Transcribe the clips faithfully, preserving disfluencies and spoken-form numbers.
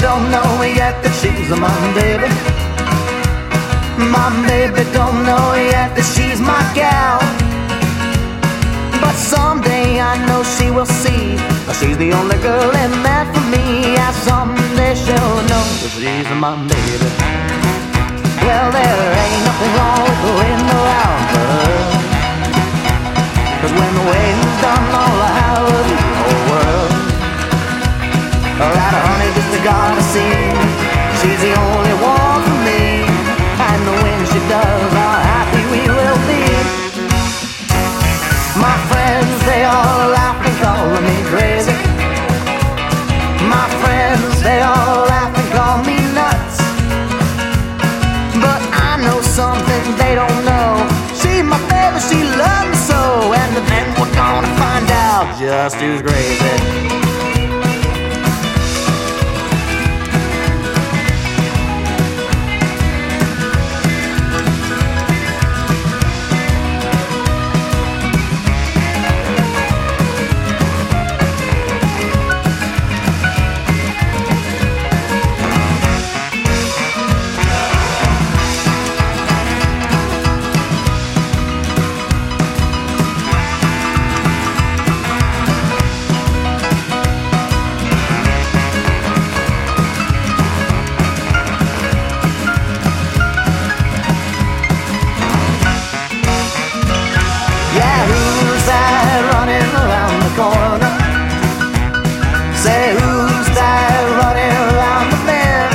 don't know yet that she's my baby. My baby don't know yet that she's my gal. But someday I know she will see she's the only girl and meant for me. Yeah, someday she'll know that she's my baby. Well, there ain't nothing wrong with waiting around for her, 'cause when the waiting's done, all I have is the whole world. Alright, honey, just gotta see she's the only one for me. And when she does, how happy we will be. My friends, they all laugh and call me crazy. My friends, they all laugh and call me nuts. But I know something they don't know. She's my baby, she loves me so. And then we're gonna find out just who's crazy. Say, who's that running around the bend?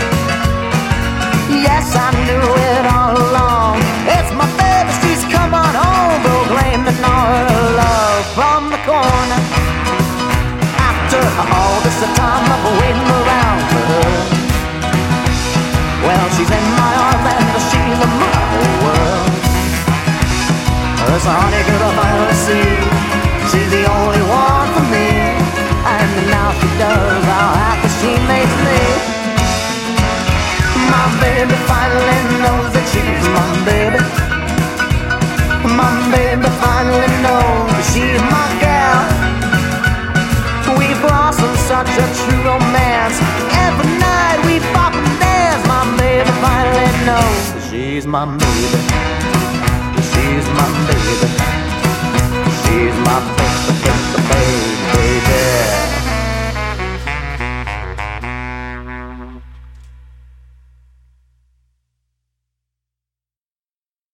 Yes, I knew it all along. It's my baby, she's coming home, proclaiming all her love from the corner. After all this time of waiting around for her, well, she's in my arms and she's in my whole world. This honey girl I finally see, she's the only one for me. And now she does how happy she makes me. My baby finally knows that she's my baby. My baby finally knows that she's my gal. We blossom such a true romance. Every night we pop and dance. My baby finally knows that she's my baby. She's my baby. She's my baby.